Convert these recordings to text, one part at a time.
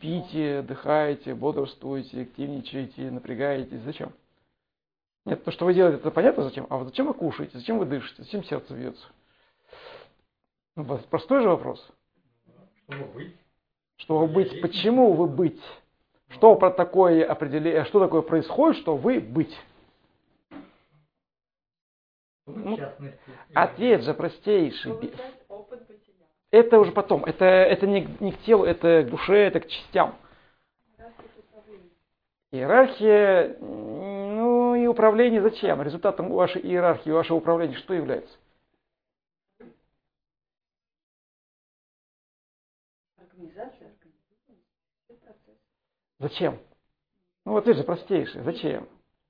спите, отдыхаете, бодрствуете, активничаете, напрягаетесь. Зачем? Нет, то, что вы делаете, это понятно зачем. А вот зачем вы кушаете, зачем вы дышите, зачем сердце бьется? Ну, простой же вопрос. Чтобы быть. Чтобы быть. Почему вы быть? Что про такое определение, что такое происходит, что вы быть? Ну, ответ же простейший. Это уже потом. Это не к телу, это к душе, это к частям. Иерархия, ну и управление зачем? Результатом вашей иерархии, вашего управления что является? Организация. Зачем? Ну вот это же простейшее. Зачем?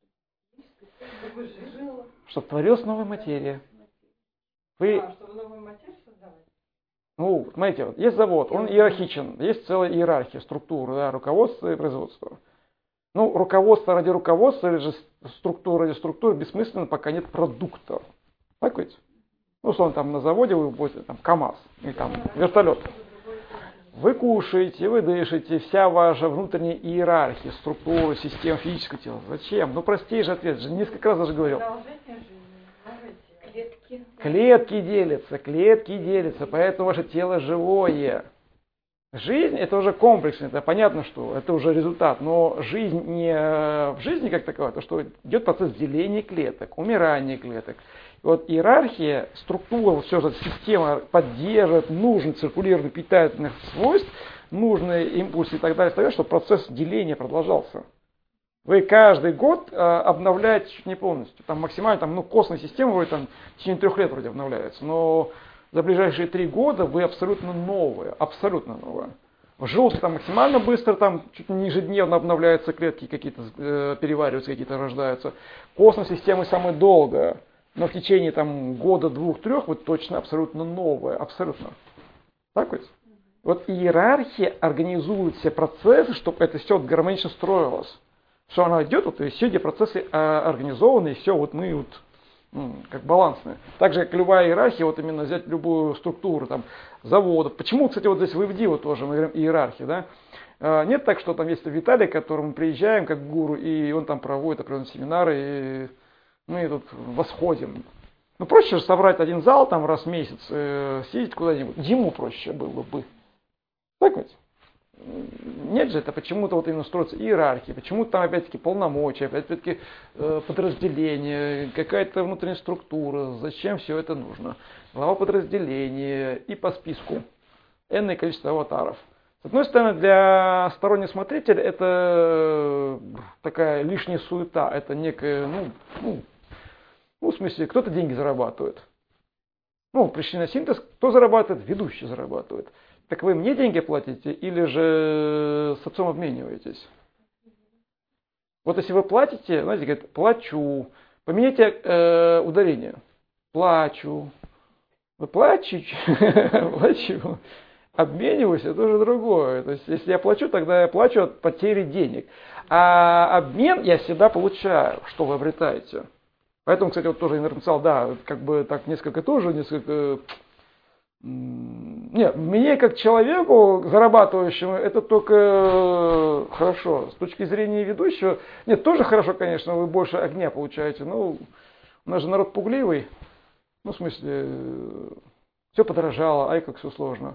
Чтобы творилась новая материя. Чтобы новую материю создавать? Ну, смотрите, вот есть завод, он иерархичен, есть целая иерархия, структура, да, руководство и производство. Ну, руководство ради руководства или же структура ради структуры бессмысленно, пока нет продукта. Так ведь? Ну, условно, там на заводе вы будете там КАМАЗ или там вертолет. Вы кушаете, вы дышите, вся ваша внутренняя иерархия, структура, система физического тела. Зачем? Ну, простейший ответ же, несколько раз даже говорил. Клетки делятся, поэтому ваше тело живое. Жизнь это уже комплексно, это понятно, что это уже результат, но жизнь не в жизни как таковая, то что идет процесс деления клеток, умирания клеток. И вот иерархия, структура, вот все же система поддерживает нужный циркулирование питательных свойств, нужные импульсы и так далее, чтобы процесс деления продолжался. Вы каждый год обновляете чуть не полностью. Там максимально, костная система вроде там в течение 3 лет вроде обновляется. Но за ближайшие 3 года вы абсолютно новые. Абсолютно новые. В желудке там максимально быстро, там чуть не ежедневно обновляются клетки, какие-то перевариваются, какие-то рождаются. Костная система самая долгая. Но в течение там года, 2-3 вы точно абсолютно новые. Абсолютно. Так ведь? Вот иерархия организует все процессы, чтобы это все гармонично строилось. Что она идет, вот и все эти процессы организованы, и все вот мы вот как балансные. Так же, как любая иерархия, вот именно взять любую структуру там, заводов. Почему, кстати, вот здесь в ИВДИ тоже мы говорим иерархия, да? Нет так, что там есть Виталий, к которому мы приезжаем как гуру, и он там проводит определенные семинары, и мы тут восходим. Ну проще же собрать один зал там раз в месяц, съездить куда-нибудь. Ему проще было бы. Так ведь? Нет же, это почему-то вот именно строится иерархия, почему-то там опять-таки полномочия, опять-таки подразделение, какая-то внутренняя структура, зачем все это нужно. Глава подразделения и по списку энное количество аватаров. С одной стороны, для стороннего смотрителя это такая лишняя суета, это некая, в смысле, кто-то деньги зарабатывает. Пришли на синтез, кто зарабатывает? Ведущий зарабатывает. Так вы мне деньги платите или же с отцом обмениваетесь? Вот если вы платите, знаете, говорят, плачу. Поменяйте ударение. Плачу. Вы плачете? Плачу. Обмениваюсь, это уже другое. То есть, если я плачу, тогда я плачу от потери денег. А обмен я всегда получаю, что вы обретаете. Поэтому, кстати, вот тоже написал, да, как бы так несколько. Нет, мне как человеку, зарабатывающему, это только хорошо. С точки зрения ведущего, нет, тоже хорошо, конечно, вы больше огня получаете. У нас же народ пугливый. В смысле, все подорожало, ай, как все сложно.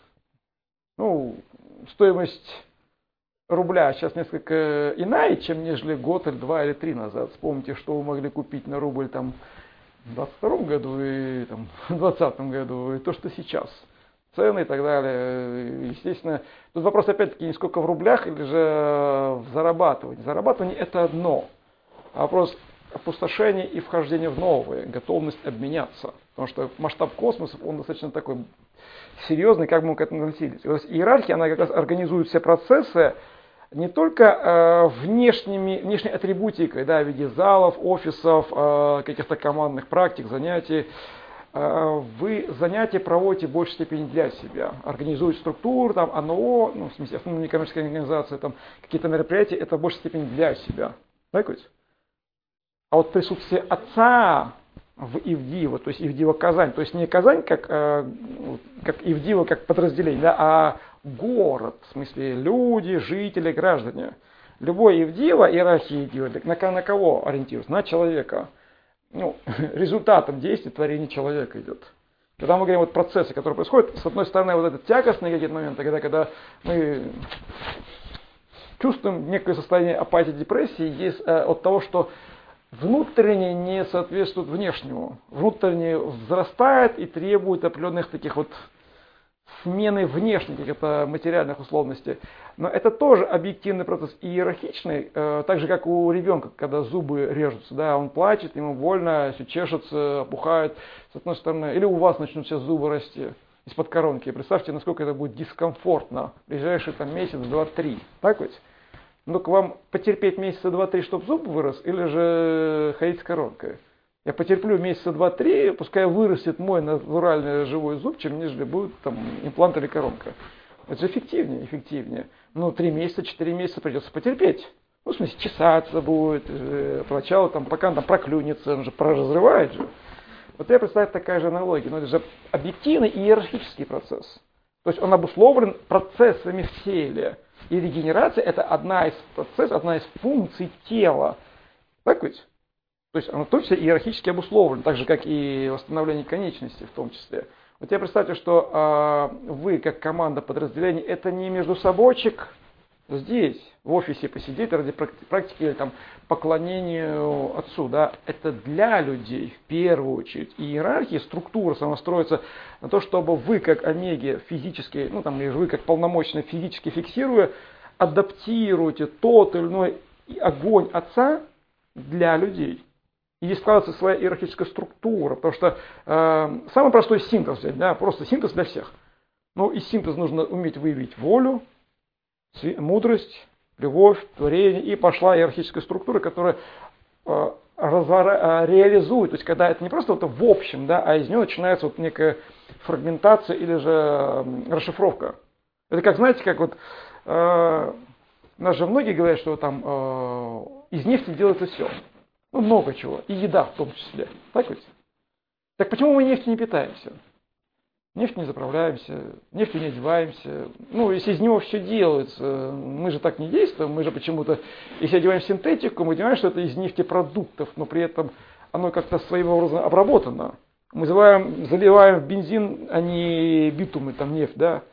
Стоимость рубля сейчас несколько иная, чем нежели год или 2 или 3 назад. Вспомните, что вы могли купить на рубль там в 22 году и там, в 2020 году, и то, что сейчас. Цены и так далее. Естественно, тут вопрос опять-таки не сколько в рублях или же в зарабатывании. Зарабатывание это одно. А вопрос опустошения и вхождения в новое, готовность обменяться. Потому что масштаб космоса, он достаточно такой серьезный, как мы к этому относились. То есть иерархия, она как раз организует все процессы не только внешней атрибутикой, да, в виде залов, офисов, каких-то командных практик, занятий. Вы занятия проводите в большей степени для себя. Организуете структуру, там, АНО, в смысле, основные некоммерческие организации, там, какие-то мероприятия, это в большей степени для себя. Так ведь? А вот присутствие отца в Ивдиево, то есть Ивдиево Казань, то есть не Казань как Ивдиево как подразделение, да, а город, в смысле люди, жители, граждане. Любой Евдива, иерархия Евдива, на кого ориентируется? На человека. Ну, результатом действий творения человека идет. Когда мы говорим вот процессы, которые происходят, с одной стороны, вот это тягостные какие-то моменты, когда мы чувствуем некое состояние апатии, депрессии, есть от того, что внутреннее не соответствует внешнему. Внутреннее взрастает и требует определенных таких вот смены внешних каких-то материальных условностей. Но это тоже объективный процесс иерархичный, так же как у ребенка, когда зубы режутся, да, он плачет, ему больно, все чешется, опухает, с одной стороны, или у вас начнут сейчас зубы расти из-под коронки. Представьте, насколько это будет дискомфортно в ближайшие там месяц, два, три, так ведь? Ну, к вам потерпеть месяца два-три, чтобы зуб вырос, или же ходить с коронкой? Я потерплю месяца два-три, пускай вырастет мой натуральный живой зуб, чем нежели будет там имплант или коронка. Это же эффективнее. Ну, 3 месяца, 4 месяца придется потерпеть. Ну, в смысле, чесаться будет, поначалу, там, пока он там проклюнется, он же разрывает же. Вот я представляю такая же аналогия, но это же объективный иерархический процесс. То есть он обусловлен процессами в теле. И регенерация это одна из процессов, одна из функций тела. Так ведь? То есть оно точно иерархически обусловлено, так же как и восстановление конечностей в том числе. Вот я представьте, что вы как команда подразделений, это не между собойчик здесь, в офисе посидеть ради практики или там поклонению отцу, да, это для людей в первую очередь. И иерархия, структура сама строится на то, чтобы вы как омеги физически, ну там или вы как полномочные физически фиксируя, адаптируете тот или иной огонь отца для людей. И здесь складывается своя иерархическая структура, потому что самый простой синтез взять, да, просто синтез для всех. Ну, из синтеза нужно уметь выявить волю, мудрость, любовь, творение, и пошла иерархическая структура, которая реализует, то есть когда это не просто вот в общем, да, а из нее начинается вот некая фрагментация или же расшифровка. Это как, знаете, как вот, у нас же многие говорят, что там из нефти делается все. Ну, много чего. И еда в том числе. Так ведь? Так почему мы нефтью не питаемся? Нефтью не заправляемся, нефтью не одеваемся. Ну, если из него все делается, мы же так не действуем. Мы же почему-то, если одеваем синтетику, мы понимаем, что это из нефтепродуктов, но при этом оно как-то своим образом обработано. Мы заливаем в бензин, а не битумы, там нефть, да?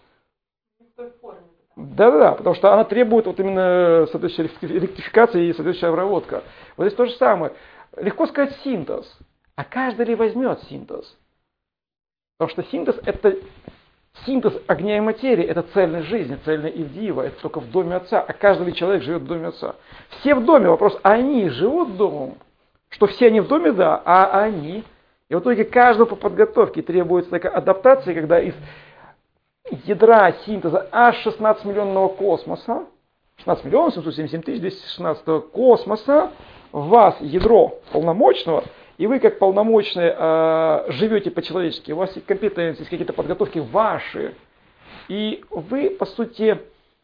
Да, потому что она требует вот именно соответствующей электрификации и соответствующей обработка. Вот здесь то же самое. Легко сказать синтез. А каждый ли возьмет синтез? Потому что синтез это синтез огня и материи, это цельность жизни, цельная Ивдиева, это только в доме отца. А каждый ли человек живет в доме отца? Все в доме, вопрос, они живут домом? Что все они в доме, да, а они? И в итоге каждому по подготовке требуется такая адаптация, когда из ядра синтеза аж 16 миллионного космоса, 16 миллионов 777 тысяч 216 космоса, в вас ядро полномочного, и вы как полномочные живете по-человечески, у вас есть компетенции, есть какие-то подготовки ваши, и вы, по сути,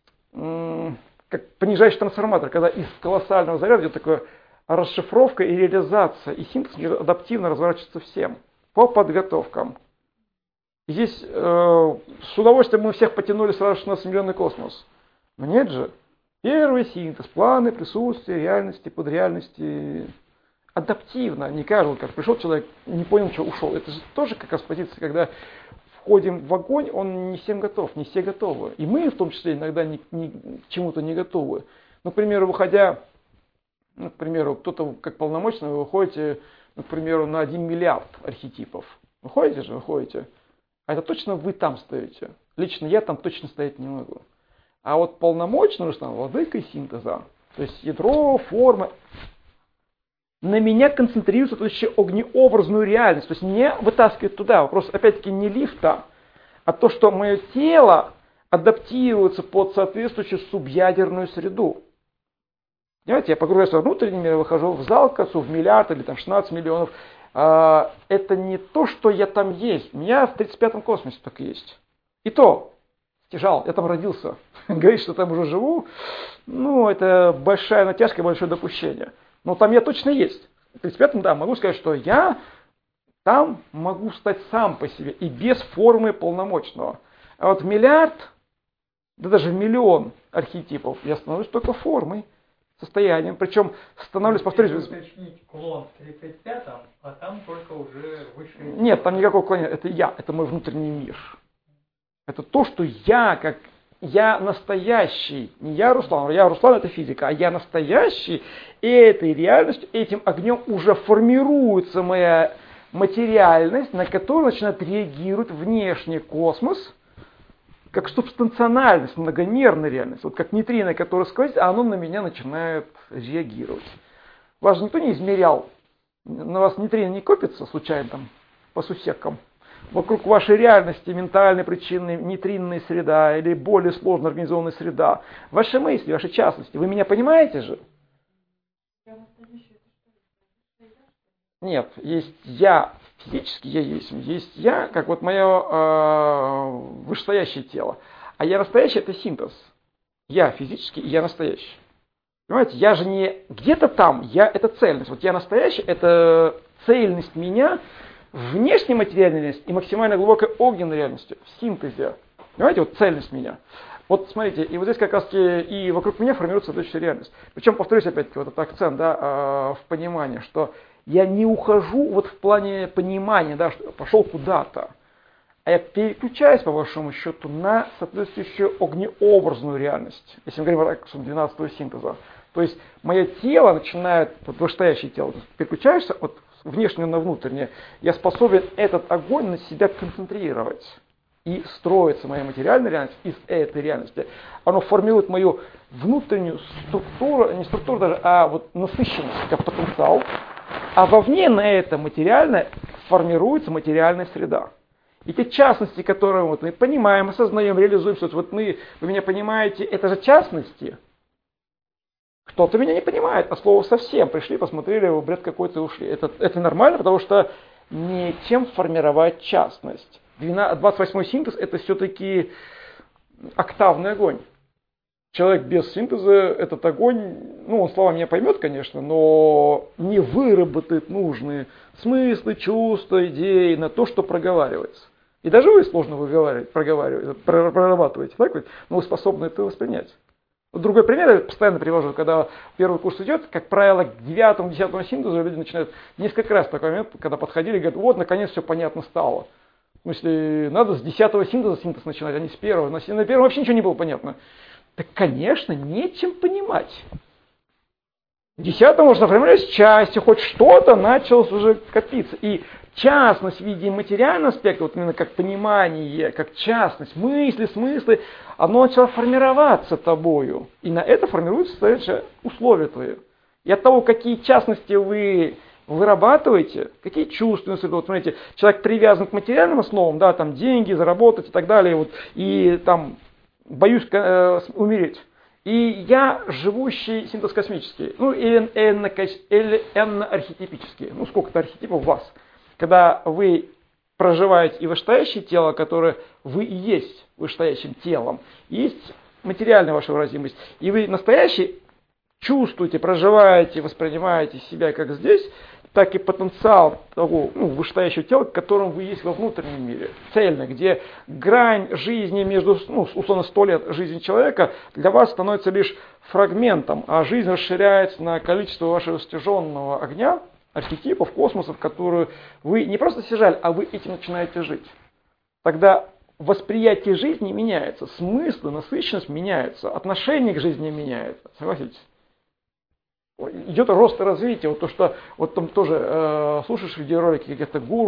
как понижающий трансформатор, когда из колоссального заряда идет такая расшифровка и реализация, и синтез адаптивно разворачивается всем по подготовкам. Здесь с удовольствием мы всех потянули сразу 16-миллионный космос. Но нет же. Первый синтез, планы, присутствие, реальности, подреальности. Адаптивно, не каждый, как пришел человек, не понял, что ушел. Это же тоже как раз позиция, когда входим в огонь, он не всем готов, не все готовы. И мы в том числе иногда к чему-то не готовы. Ну, к примеру, выходя, ну, к примеру, кто-то как полномочный, вы выходите, ну, к примеру, на 1 миллиард архетипов. Выходите же, выходите. А это точно вы там стоите. Лично я там точно стоять не могу. А вот полномочный уже стал владыкой синтеза. То есть ядро, форма. На меня концентрируется то есть огнеобразную реальность. То есть не вытаскивает туда. Вопрос опять-таки не лифта, а то, что мое тело адаптируется под соответствующую субъядерную среду. Понимаете, я погружаюсь во внутренний мир, выхожу в зал к отцу, в миллиард или там 16 миллионов. Это не то, что я там есть. У меня в 35-м космосе так есть. И то, стяжал, я там родился. Говорить, что там уже живу, ну, это большая натяжка, большое допущение. Но там я точно есть. В 35-м, да, могу сказать, что я там могу стать сам по себе и без формы полномочного. А вот миллиард, да даже миллион архетипов, я становлюсь только формой, состоянием. Причем становлюсь, повторюсь... Уточнить клон в 35-м, а там только уже высшее... Нет, там никакого клонения. Это я, это мой внутренний мир. Это то, что я, как я настоящий. Не я Руслан, это физика, а я настоящий. И этой реальностью, этим огнем уже формируется моя материальность, на которую начинает реагировать внешний космос, как субстанциональность, многомерная реальность. Вот как нейтрино, которое сквозит, а оно на меня начинает реагировать. Вас же никто не измерял. На вас нейтрино не копится случайно там по сусекам. Вокруг вашей реальности ментальной причины нейтринная среда или более сложно организованная среда. Ваши мысли, ваши частности. Вы меня понимаете же? Нет, есть я, физически я есть. Есть я, как вот мое вышестоящее тело. А я настоящий — это синтез. Я физически и я настоящий. Понимаете, я же не где-то там, я — это цельность. Вот я настоящий — это цельность меня, внешняя материальная реальность и максимально глубокая огненная реальность в синтезе. Понимаете, вот цельность меня. Вот смотрите, и вот здесь как раз и вокруг меня формируется следующая реальность. Причем, повторюсь опять-таки, вот этот акцент, в понимании, что я не ухожу вот в плане понимания, что пошел куда-то, а я переключаюсь, по вашему счету, на соответствующую огнеобразную реальность. Если мы говорим о 12-го синтеза. То есть мое тело начинает, вот вышестоящее тело, переключаешься от внешнего на внутреннее, я способен этот огонь на себя концентрировать. И строится моя материальная реальность из этой реальности. Оно формирует мою внутреннюю структуру, не структуру даже, а вот насыщенность, как потенциал. А вовне на это материальное формируется материальная среда. И те частности, которые вот мы понимаем, осознаем, реализуем, вот вы меня понимаете, это же частности. Кто-то меня не понимает, а слово совсем. Пришли, посмотрели, бред какой-то и ушли. Это нормально, потому что нечем формировать частность. 28-й синтез — это все-таки октавный огонь. Человек без синтеза этот огонь, он словами меня поймет, конечно, но не выработает нужные смыслы, чувства, идеи на то, что проговаривается. И даже вы сложно прорабатываете, так ведь? Но вы способны это воспринять. Вот другой пример я постоянно привожу, когда первый курс идет, как правило, к 9-10 синтезу люди начинают несколько раз такой момент, когда подходили и говорят, вот, наконец, все понятно стало. В смысле, надо с 10-го синтеза синтез начинать, а не с первого. На первом вообще ничего не было понятно. Так, конечно, нечем понимать. В 10-м можно формировать части, хоть что-то началось уже копиться. И частность в виде материального аспекта, вот именно как понимание, как частность, мысли, смыслы, оно начало формироваться тобою. И на это формируются следующие условия твои. И от того, какие частности вы вырабатываете, какие чувственные среды. Вот смотрите, человек привязан к материальным основам, там деньги, заработать и так далее, вот, и там боюсь умереть. И я живущий синтез космический, или архетипический, сколько-то архетипов в вас. Когда вы проживаете и вышестоящее тело, которое вы и есть вышестоящим телом, есть материальная ваша выразимость, и вы настоящий чувствуете, проживаете, воспринимаете себя как здесь, так и потенциал того вышестоящего тела, которым вы есть во внутреннем мире, цельно, где грань жизни между, условно, 100 лет жизни человека для вас становится лишь фрагментом, а жизнь расширяется на количество вашего стяженного огня, архетипов, космосов, которые вы не просто стяжали, а вы этим начинаете жить. Тогда восприятие жизни меняется, смысл, насыщенность меняется, отношение к жизни меняется. Согласитесь? Идет рост и развитие. Вот то, что вот там тоже слушаешь видеоролики каких-то гуру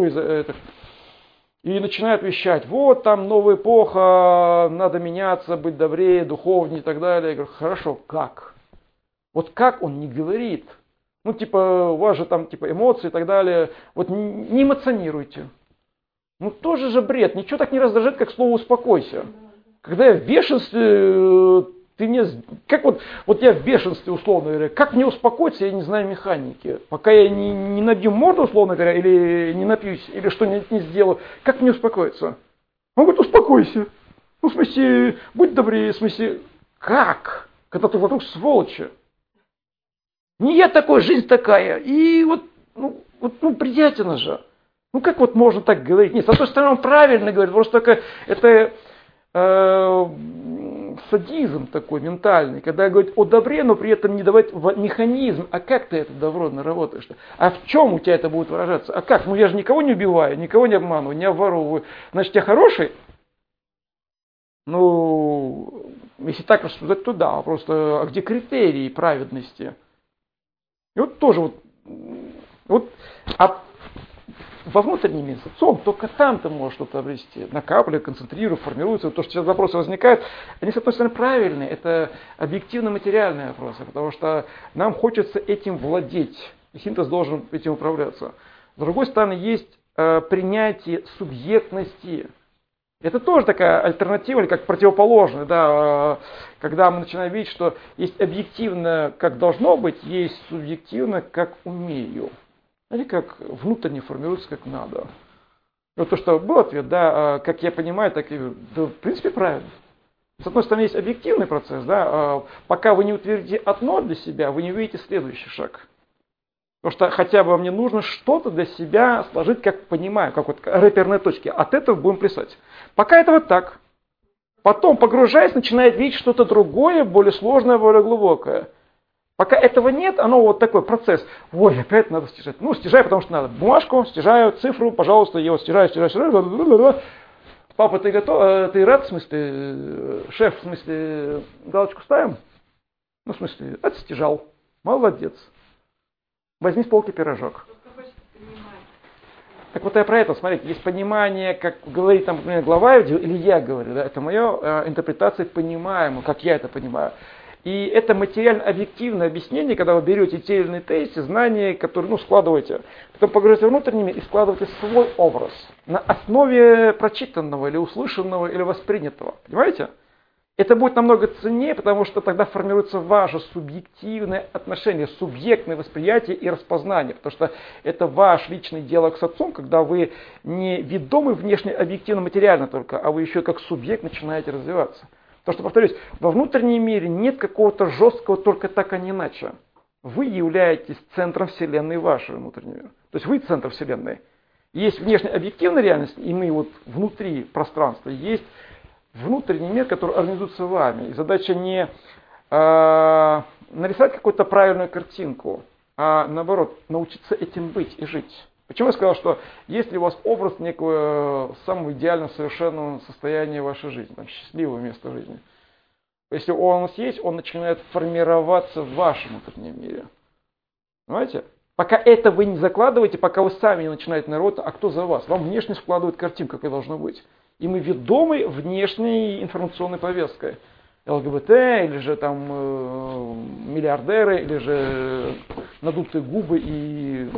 и начинают вещать, вот там новая эпоха, надо меняться, быть добрее, духовнее и так далее. Я говорю, хорошо, как? Вот как он не говорит? У вас же там эмоции и так далее. Вот не эмоционируйте. Тоже же бред. Ничего так не раздражает, как слово «успокойся». Когда я в бешенстве, ты мне... Как вот я в бешенстве, условно говоря, как мне успокоиться, я не знаю механики. Пока я не набью морду, условно говоря, или не напьюсь, или что-нибудь не сделаю, как мне успокоиться? Он говорит, успокойся. В смысле, будь добрее, в смысле, как? Когда ты вокруг сволочи. Не я такой, жизнь такая. И приятно же. Как можно так говорить? Нет, с одной стороны, он правильно говорит, просто это садизм такой ментальный, когда говорит о добре, но при этом не давать механизм, а как ты это добро наработаешь? А в чем у тебя это будет выражаться? А как? Ну я же никого не убиваю, никого не обманываю, не обворовываю. Значит, я хороший? Ну, если так рассуждать, то да. Просто, а где критерии праведности? И вот тоже а во внутреннем мире, с отцом, только там ты можешь что-то обрести. Накапливая, формируется. Вот то, что сейчас вопросы возникают, они, с одной стороны, правильные. Это объективно-материальные вопросы, потому что нам хочется этим владеть. И синтез должен этим управляться. С другой стороны, есть принятие субъектности. Это тоже такая альтернатива, или как противоположная, да, когда мы начинаем видеть, что есть объективно, как должно быть, есть субъективно, как умею. Знаете, как внутренне формируется, как надо. Вот то, что был ответ, да, как я понимаю, так и, да, в принципе, правильно. С одной стороны, есть объективный процесс, да, пока вы не утвердите одно для себя, вы не увидите следующий шаг. Потому что хотя бы мне нужно что-то для себя сложить, как понимаю, как вот реперные точки. От этого будем плясать. Пока это вот так. Потом, погружаясь, начинает видеть что-то другое, более сложное, более глубокое. Пока этого нет, оно вот такой процесс. Ой, опять надо стяжать. Ну, стяжаю, потому что надо. Бумажку, стяжаю, цифру, пожалуйста, я вот стяжаю. Папа, ты готов? Ты рад, в смысле? Шеф, в смысле, галочку ставим? Ну, в смысле, отстяжал. Молодец. Возьми с полки пирожок. Так вот я про это, смотрите, есть понимание, как говорит там, например, глава или я говорю, да, это моя интерпретация понимаемого, как я это понимаю. И это материально-объективное объяснение, когда вы берете те или иные тезисы, знания, которые, складываете, потом погружаете внутренними и складываете свой образ на основе прочитанного или услышанного или воспринятого. Понимаете? Это будет намного ценнее, потому что тогда формируется ваше субъективное отношение, субъектное восприятие и распознание. Потому что это ваш личный диалог с отцом, когда вы не ведомы внешне объективно материально только, а вы еще как субъект начинаете развиваться. Потому что, повторюсь, во внутреннем мире нет какого-то жесткого только так, а не иначе. Вы являетесь центром Вселенной вашего внутреннего мира. То есть вы центр Вселенной. Есть внешне объективная реальность, и мы вот внутри пространства. Есть внутренний мир, который организуется вами. И задача не нарисовать какую-то правильную картинку, а наоборот, научиться этим быть и жить. Почему я сказал, что есть ли у вас образ некого самого идеального, совершенного состояния вашей жизни, там, счастливого места жизни? Если он у вас есть, он начинает формироваться в вашем внутреннем мире. Понимаете? Пока это вы не закладываете, пока вы сами не начинаете народу, а кто за вас? Вам внешне складывает картинку, как и должно быть. И мы ведомы внешней информационной повесткой. ЛГБТ, или же там миллиардеры, или же надутые губы и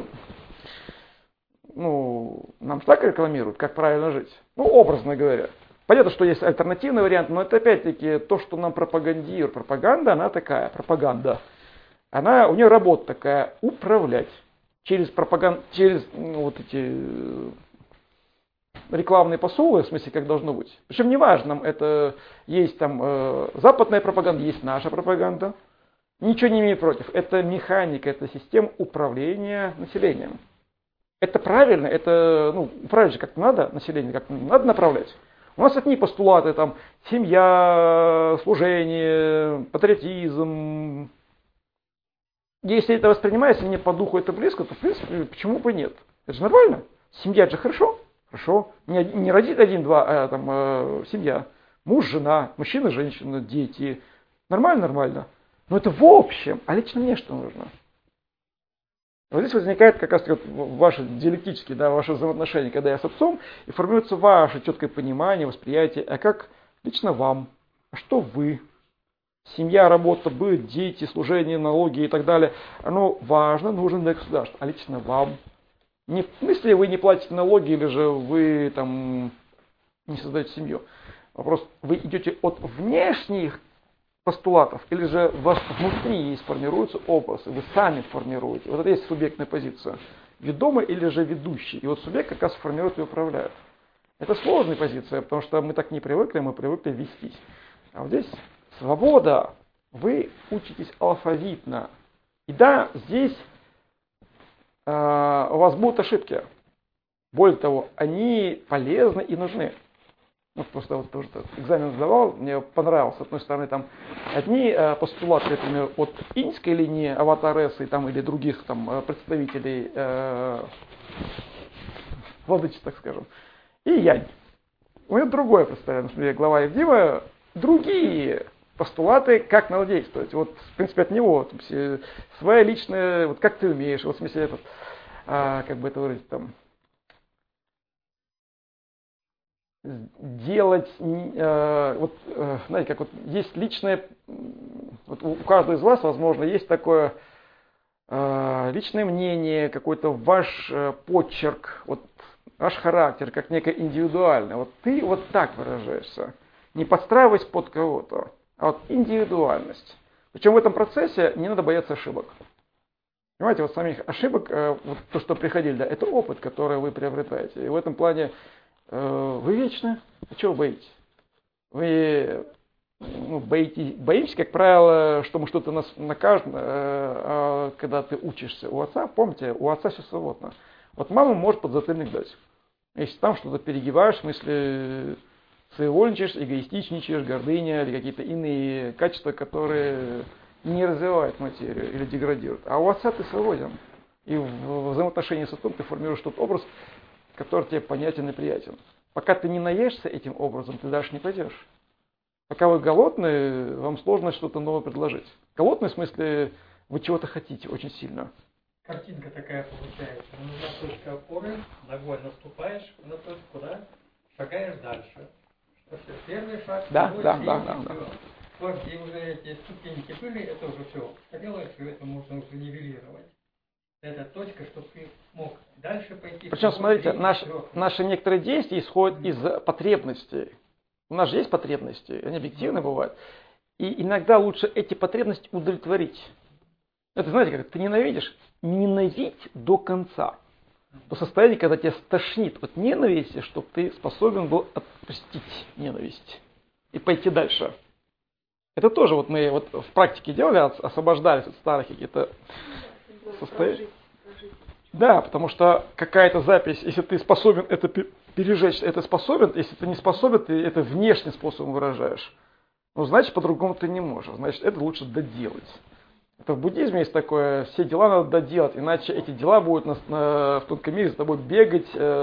нам так рекламируют, как правильно жить. Образно говоря. Понятно, что есть альтернативный вариант, но это опять-таки то, что нам пропагандируют. Пропаганда, она такая, пропаганда. У нее работа такая, управлять через вот эти рекламные посулы, в смысле, как должно быть. Причем неважно, это есть там западная пропаганда, есть наша пропаганда. Ничего не имею против. Это механика, это система управления населением. Это правильно, это, управлять же как-то надо население, как надо направлять. У нас одни постулаты, там, семья, служение, патриотизм. Если это воспринимается, мне по духу это близко, то, в принципе, почему бы нет? Это же нормально. Семья, это же хорошо. Хорошо. Не родит один-два, а там семья. Муж, жена, мужчина, женщина, дети. Нормально. Но это в общем. А лично мне что нужно? Вот здесь возникает как раз ваши диалектические, ваши взаимоотношения, когда я с отцом, и формируется ваше четкое понимание, восприятие, а как лично вам, а что вы, семья, работа, быт, дети, служение, налоги и так далее, оно важно, нужно для государства, а лично вам. Не в смысле вы не платите налоги, или же вы там не создаете семью. Вопрос, вы идете от внешних постулатов, или же у вас внутри есть формируется образ, и вы сами формируете. Вот это есть субъектная позиция. Ведомый или же ведущий. И вот субъект как раз формирует и управляет. Это сложная позиция, потому что мы так не привыкли, мы привыкли вестись. А вот здесь свобода. Вы учитесь алфавитно. И да, здесь у вас будут ошибки. Более того, они полезны и нужны. Вот просто вот тоже экзамен сдавал, мне понравилось. С одной стороны, там одни постулаты, например, от иньской линии аватаресы там, или других там, представителей владычеств, так скажем. И янь. У меня другое представление, например, глава Евдима, другие постулаты, как надо действовать. Вот, в принципе, от него своя личная, вот как ты умеешь, вот в смысле этот, как бы это выразить, там, делать, знаете, как вот есть личное, вот у каждого из вас, возможно, есть такое личное мнение, какой-то ваш почерк, вот ваш характер, как некое индивидуальное. Вот ты вот так выражаешься, не подстраиваясь под кого-то, а вот индивидуальность. Причем в этом процессе не надо бояться ошибок. Понимаете, вот самих ошибок, вот то, что приходили, да, это опыт, который вы приобретаете. И в этом плане вы вечны. А чего вы боитесь? Вы боимся, как правило, что мы что-то нас накажем, когда ты учишься у отца. Помните, у отца все свободно. Вот мама может подзатыльник дать. Если там что-то перегибаешь, в смысле своевольничаешь, эгоистичничаешь, гордыня или какие-то иные качества, которые не развивают материю или деградируют. А у отца ты свободен. И в взаимоотношении с отцом ты формируешь тот образ, который тебе понятен и приятен. Пока ты не наешься этим образом, ты дальше не пойдешь. Пока вы голодны, вам сложно что-то новое предложить. Голодный в смысле, вы чего-то хотите очень сильно. Картинка такая получается. Нужна точка опоры, ногой наступаешь на точку, да? Шагаешь дальше. Что первый шаг, второй, третий, все. Где уже эти ступеньки были, это уже все. Делаешь, и это можно уже нивелировать. Это точка, чтобы ты мог дальше пойти. Причем, смотрите, наши некоторые действия исходят из потребностей. У нас же есть потребности, они объективны бывают. И иногда лучше эти потребности удовлетворить. Это, знаете, как ты ненавидишь, ненавидь до конца. До состояния, когда тебя стошнит от ненависти, чтобы ты способен был отпустить ненависть и пойти дальше. Это тоже вот мы вот в практике делали, освобождались от старых каких-то состояний. Да, потому что какая-то запись, если ты способен это пережечь, это способен, если ты не способен, ты это внешним способом выражаешь. Ну, значит, по-другому ты не можешь. Значит, это лучше доделать. Это в буддизме есть такое, все дела надо доделать, иначе эти дела будут в тонком мире за тобой бегать,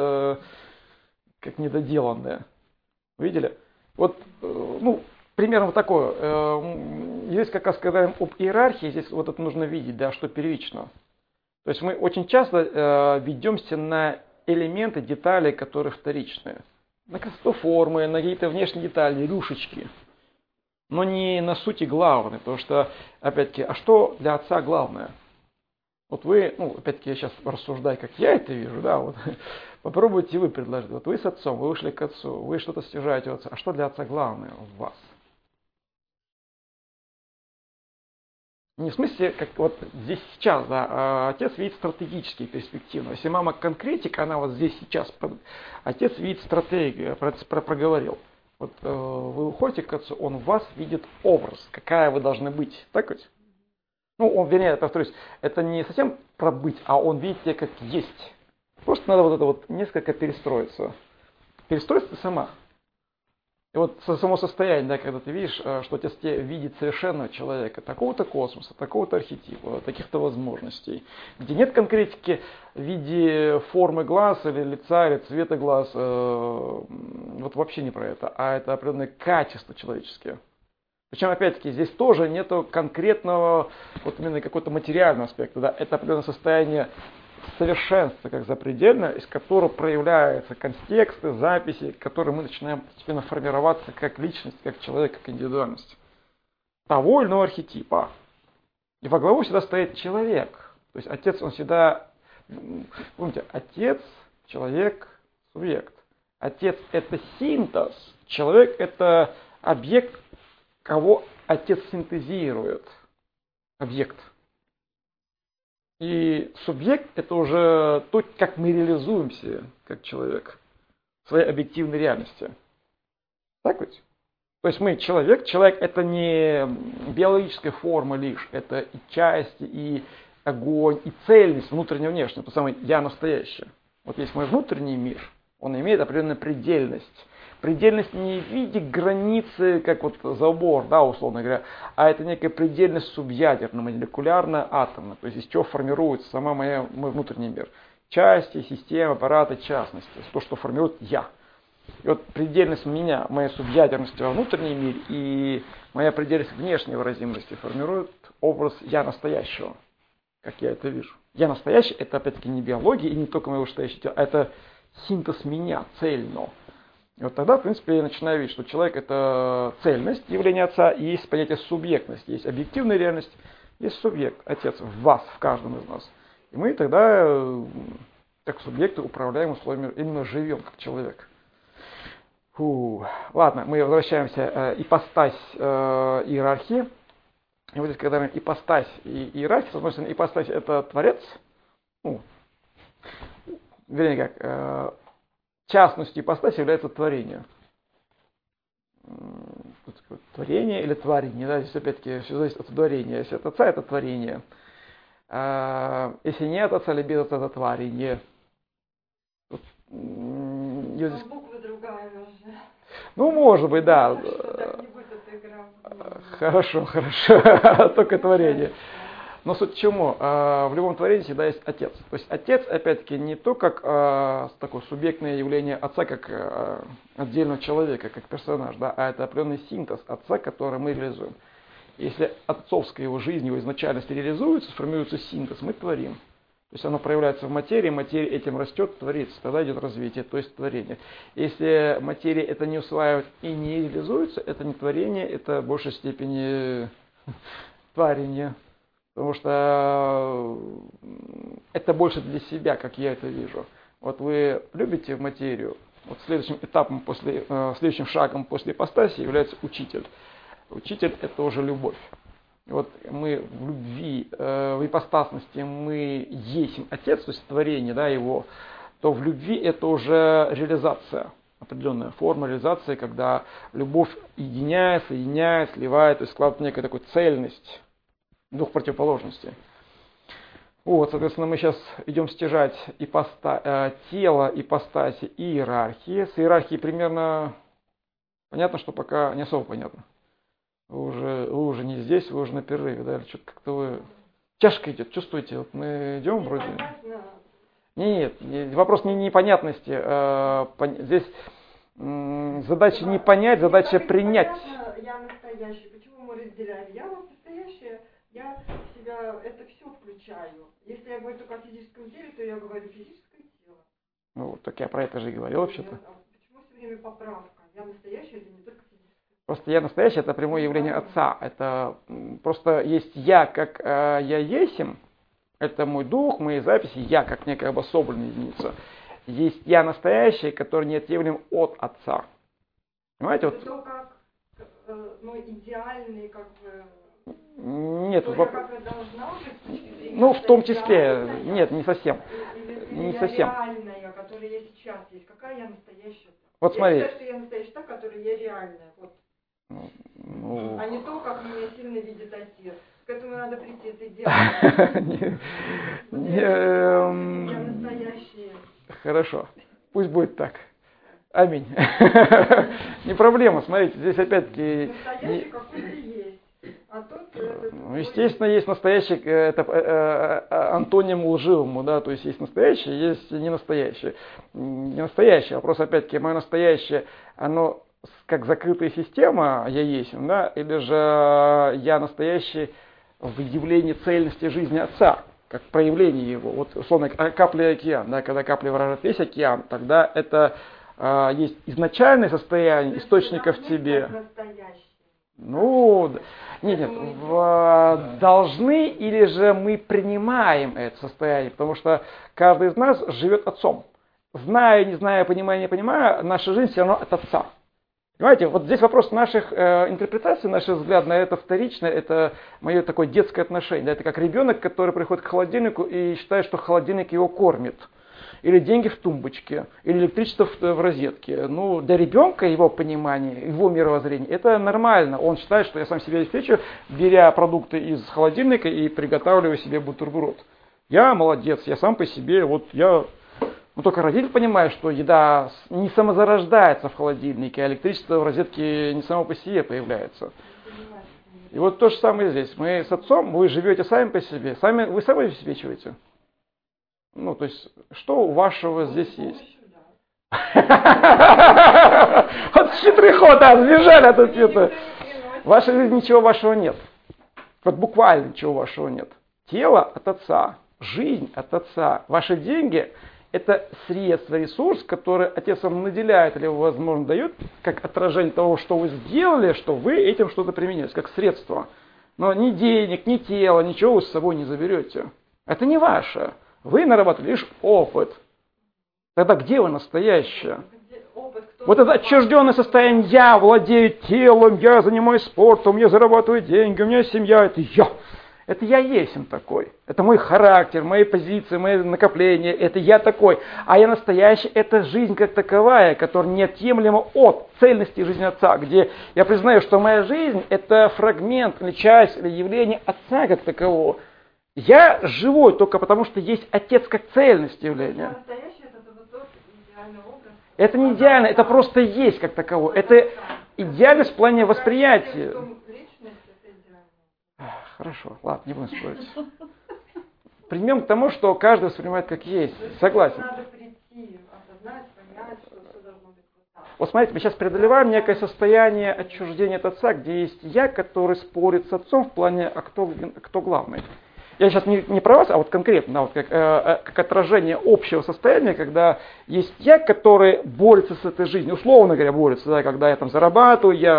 как недоделанные. Видели? Вот, примерно вот такое. Здесь как раз когда об иерархии, здесь вот это нужно видеть, да, что первично. То есть мы очень часто ведемся на элементы, детали, которые вторичные. На красоту формы, на какие-то внешние детали, рюшечки. Но не на сути главное, потому что, опять-таки, а что для отца главное? Вот вы, опять-таки, я сейчас рассуждаю, как я это вижу, да, вот попробуйте вы предложить. Вот вы с отцом, вы вышли к отцу, вы что-то стяжаете у отца. А что для отца главное в вас? Не в смысле, как вот здесь сейчас, да, отец видит стратегические перспективы. Если мама конкретика, она вот здесь сейчас, отец видит стратегию, проговорил. Вот вы уходите к отцу, он в вас видит образ, какая вы должны быть. Так ведь? Я повторюсь, это не совсем про быть, а он видит тебя как есть. Просто надо вот это вот несколько перестроиться. Перестроиться ты сама. И вот само состояние, да, когда ты видишь, что отец тебя видит совершенного человека, такого-то космоса, такого-то архетипа, таких-то возможностей, где нет конкретики в виде формы глаз или лица, или цвета глаз, вот вообще не про это, а это определенные качества человеческие. Причем, опять-таки, здесь тоже нету конкретного, вот именно какого-то материального аспекта, да, это определенное состояние совершенства, как запредельно, из которого проявляются контексты, записи, которые мы начинаем постепенно формироваться как личность, как человек, как индивидуальность. Того или иного архетипа. И во главу всегда стоит человек. То есть отец, он всегда, помните, отец, человек, субъект. Отец это синтез, человек это объект, кого отец синтезирует. Объект. И субъект это уже то, как мы реализуемся как человек в своей объективной реальности. Так ведь? То есть мы человек это не биологическая форма лишь, это и части, и огонь, и цельность внутреннего и внешнего, то самое я настоящее. Вот есть мой внутренний мир, он имеет определенную предельность. Предельность не в виде границы, как вот забор, да, условно говоря, а это некая предельность субъядерная, молекулярная, атомная, то есть из чего формируется мой внутренний мир. Части, системы, аппараты, частности, то, что формирует я. И вот предельность меня, моя субъядерность во внутреннем мире и моя предельность внешней выразимости формирует образ я настоящего, как я это вижу. Я настоящий, это опять-таки не биология и не только моего настоящего тела, а это синтез меня, цельного. И вот тогда, в принципе, я начинаю видеть, что человек это цельность явления Отца, и есть понятие субъектность, есть объективная реальность, есть субъект, Отец в вас, в каждом из нас. И мы тогда, как субъекты, управляем условиями, именно живем как человек. Ладно, мы возвращаемся, ипостась иерархии. И вот здесь, когда мы ипостась и иерархия, с одной стороны, ипостась это Творец, вернее как, частностью ипостаси является творение. Творение или творение, да, здесь опять-таки все зависит от творения. Если от Отца, это творение. Если нет Отца, или без Отца, это творение. Здесь... Буква другая уже. Ну, может быть, да. Так не будет эта игра. Хорошо, только творение. Но суть к чему? В любом творении всегда есть Отец. То есть Отец, опять-таки, не то как такое субъектное явление Отца, как отдельного человека, как персонаж, да, а это определенный синтез Отца, который мы реализуем. Если отцовская его жизнь, его изначальность реализуется, сформируется синтез, мы творим. То есть оно проявляется в материи, материя этим растет, творится, тогда идет развитие, то есть творение. Если материя это не усваивает и не реализуется, это не творение, это в большей степени творение. Потому что это больше для себя, как я это вижу. Вот вы любите материю, вот следующим этапом, следующим шагом после ипостаси является учитель. Учитель это уже любовь. Вот мы в любви, в ипостасности мы есть Отец, то есть творение, да, его, то в любви это уже реализация, определенная форма реализации, когда любовь единяет, соединяет, сливает, то есть складывает некую такую цельность двух противоположностей. Вот, соответственно, мы сейчас идем стяжать тело, ипостаси и иерархии. С иерархией примерно понятно, что пока не особо понятно. Вы уже не здесь, вы уже на перерыве, да, или что-то как-то вы... Чашка идет, чувствуете, вот мы идем вроде... Нет, вопрос не непонятности, здесь задача не понять, задача принять. Я настоящий, почему мы разделяем? Я вот настоящая, я в себя это все включаю. Если я говорю только о физическом теле, то я говорю физическое тело. Ну, так я про это же и говорил вообще-то. Почему все время поправка? Я настоящая, это не только физическое. Просто я настоящий, это прямое явление Отца. Это просто есть я, как я есим, это мой дух, мои записи, я как некая обособленная единица. Есть я настоящий, который неотъемлем от Отца. Понимаете? Это вот... как идеальный, как бы... Нет, я как бы должна быть, ну, в том числе, нет, не совсем. Не совсем. Реальная, которая я сейчас есть. Какая я настоящая? Вот смотри. Я считаю, что я настоящая та, которая я реальная. Вот. Ну... А не то, как меня сильно видит Отец. К этому надо прийти, это идеально. Я настоящая. Хорошо, пусть будет так. Аминь. Не проблема, смотрите, здесь опять-таки... Настоящий какой-то есть. А тут... Естественно, есть настоящий, это антоним лживому, да, то есть есть настоящее, есть не настоящее. Не настоящее, вопрос опять-таки, мое настоящее, оно как закрытая система, я есть, да, или же я настоящий в явлении цельности жизни Отца, как проявление его. Вот, условно, капля и океан, да, когда капля выражает весь океан, тогда это есть изначальное состояние источника в тебе. Ну, нет, должны или же мы принимаем это состояние, потому что каждый из нас живет Отцом. Зная, не зная, понимая, не понимая, наша жизнь все равно от Отца. Понимаете, вот здесь вопрос наших интерпретаций, наш взгляд на это вторично, это мое такое детское отношение. Да, это как ребенок, который приходит к холодильнику и считает, что холодильник его кормит. Или деньги в тумбочке, или электричество в розетке. Ну, для ребенка, его понимание, его мировоззрение, это нормально. Он считает, что я сам себе обеспечу, беря продукты из холодильника и приготавливаю себе бутерброд. Я молодец, я сам по себе, вот я Но только родитель понимает, что еда не самозарождается в холодильнике, а электричество в розетке не само по себе появляется. И вот то же самое здесь. Мы с отцом, вы живете сами по себе, вы сами обеспечиваете. Ну, то есть, что у вашего здесь есть? Вот хитрый ход, сбежали от ответа. В вашей жизни ничего вашего нет. Вот буквально ничего вашего нет. Тело от отца, жизнь от отца. Ваши деньги – это средство, ресурс, который отец вам наделяет или, возможно, дает, как отражение того, что вы сделали, что вы этим что-то применяете, как средство. Но ни денег, ни тела, ничего вы с собой не заберете. Это не ваше. Вы нарабатывали лишь опыт. Тогда где вы настоящее? Вот это отчужденное состояние «я владею телом, я занимаюсь спортом, я зарабатываю деньги, у меня семья» – это я. Это я есть им такой. Это мой характер, мои позиции, мои накопления. Это я такой. А я настоящий – это жизнь как таковая, которая неотъемлема от цельности жизни Отца, где я признаю, что моя жизнь – это фрагмент или часть или явление Отца как такового. Я живой только потому, что есть Отец как цельность явления. Это не идеально, это просто есть как таковое. Это идеальность в плане восприятия. Хорошо, ладно, не будем спорить. Примем к тому, что каждый воспринимает как есть. Согласен. Вот смотрите, мы сейчас преодолеваем некое состояние отчуждения от отца, где есть я, который спорит с отцом в плане, а кто главный. Я сейчас не про вас, а вот конкретно, вот как отражение общего состояния, когда есть я, который борется с этой жизнью, условно говоря, борется, да, когда я там зарабатываю, я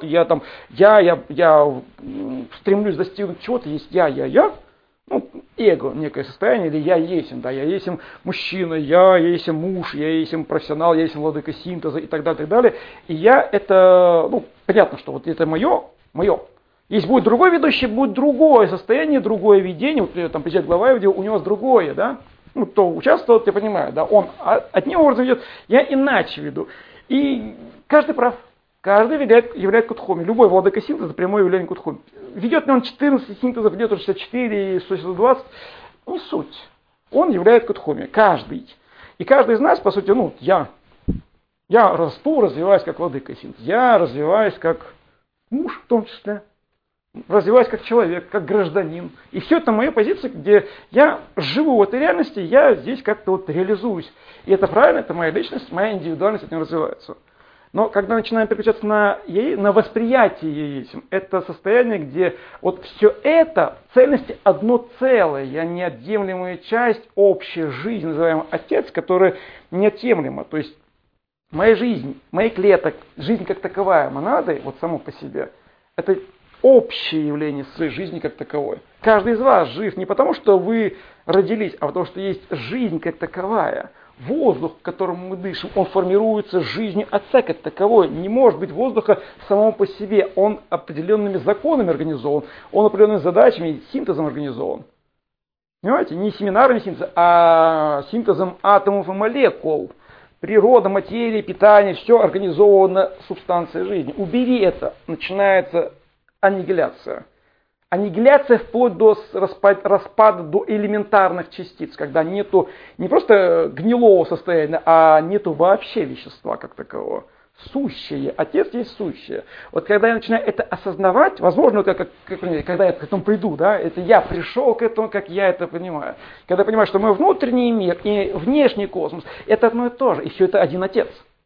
стремлюсь достигнуть чего-то, есть я, ну, эго, некое состояние, или я есть, да, я есть мужчина, я есть муж, я есть профессионал, я есть владыка синтеза и так далее, и я это, ну, понятно, что вот это мое. Если будет другой ведущий, будет другое состояние, другое видение. Вот там президент глава видео, у него другое, да? Ну, кто участвовал, я понимаю, да? Он одним образом ведет, я иначе веду. И каждый прав. Каждый является кутхоми. Любой владыка синтеза прямое явление кутхоми. Ведет ли он 14 синтезов, ведет он 64, 120, не суть. Он является кутхоми. Каждый. И каждый из нас, по сути, ну, я расту, развиваюсь как владыка синтеза. Я развиваюсь как муж в том числе. Развиваюсь как человек, как гражданин. И все это моя позиция, где я живу в этой реальности, я здесь как-то вот реализуюсь. И это правильно, это моя личность, моя индивидуальность от нее развивается. Но когда начинаем переключаться на восприятие еисим, это состояние, где вот все это в цельности одно целое, я неотъемлемая часть общей жизни, называемый Отец, которая неотъемлема. То есть моя жизнь, мои клеток, жизнь как таковая, монады, вот само по себе, это общее явление своей жизни как таковой. Каждый из вас жив не потому, что вы родились, а потому, что есть жизнь как таковая. Воздух, которым мы дышим, он формируется жизнью Отца как таковой. Не может быть воздуха самому по себе. Он определенными законами организован, он определенными задачами, синтезом организован. Понимаете? Не семинарным синтезом, а синтезом атомов и молекул. Природа, материя, питание, все организовано субстанцией жизни. Убери это, начинается аннигиляция. Аннигиляция вплоть до распада до элементарных частиц, когда нету не просто гнилого состояния, а нету вообще вещества как такового. Сущее. Отец есть сущее. Вот когда я начинаю это осознавать, возможно, когда я к этому приду, да, это я пришел к этому, как я это понимаю. Когда я понимаю, что мой внутренний мир и внешний космос, это одно и то же, и все это один Отец.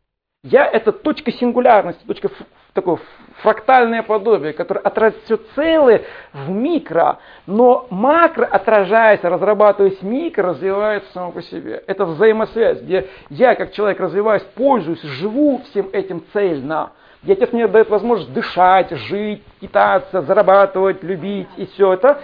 Я это точка сингулярности, точка такое фрактальное подобие, которое отражает все целое в микро, но макро, отражаясь, разрабатываясь микро, развивается само по себе. Это взаимосвязь, где я, как человек, развиваюсь, пользуюсь, живу всем этим цельно. Где Отец мне дает возможность дышать, жить, питаться, зарабатывать, любить и все это.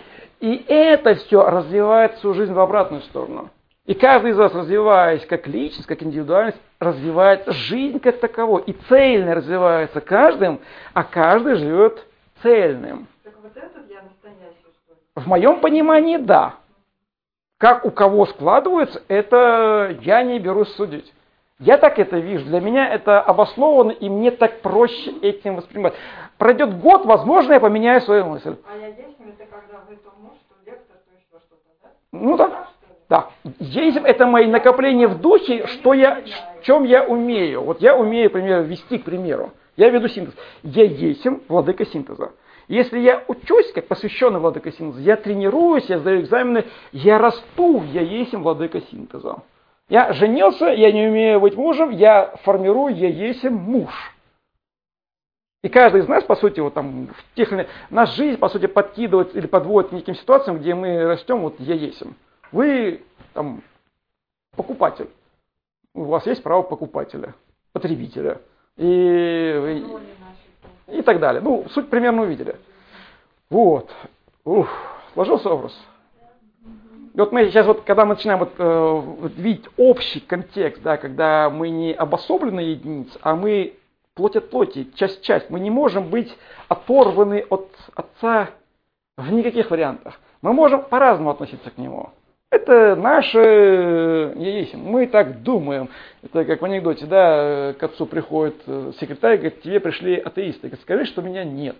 И это все развивает свою жизнь в обратную сторону. И каждый из вас, развиваясь как личность, как индивидуальность, развивает жизнь как таковой. И цельно развивается каждым, а каждый живет цельным. Так вот этот я настоящий, что ли? В моем понимании, да. Как у кого складывается, это я не берусь судить. Я так это вижу. Для меня это обоснованно, и мне так проще этим воспринимать. Пройдет год, возможно, я поменяю свою мысль. А я есть, это когда вы то муж, то лектор, то еще что-то, да? Ну да. Да. Есим это мои накопления в духе, в чем я умею. Вот я умею, например, вести, к примеру. Я веду синтез. Я есим владыка синтеза. Если я учусь, как посвященный владыка синтеза, я тренируюсь, я сдаю экзамены, я расту, я есим владыка синтеза. Я женился, я не умею быть мужем, я формирую, я есим муж. И каждый из нас, по сути, вот там, наша жизнь, по сути, подкидывает или подводит к неким ситуациям, где мы растем, вот я есим. Вы там покупатель. У вас есть право покупателя, потребителя. И так далее. Ну, суть примерно увидели. Вот. Сложился образ? И вот мы сейчас, когда мы начинаем видеть общий контекст, да, когда мы не обособленные единицы, а мы плоть от плоти, часть. Мы не можем быть оторваны от Отца в никаких вариантах. Мы можем по-разному относиться к Нему. Это наше есим. Мы так думаем. Это как в анекдоте, да, к отцу приходит секретарь и говорит: тебе пришли атеисты. Говорит: скажи, что меня нет.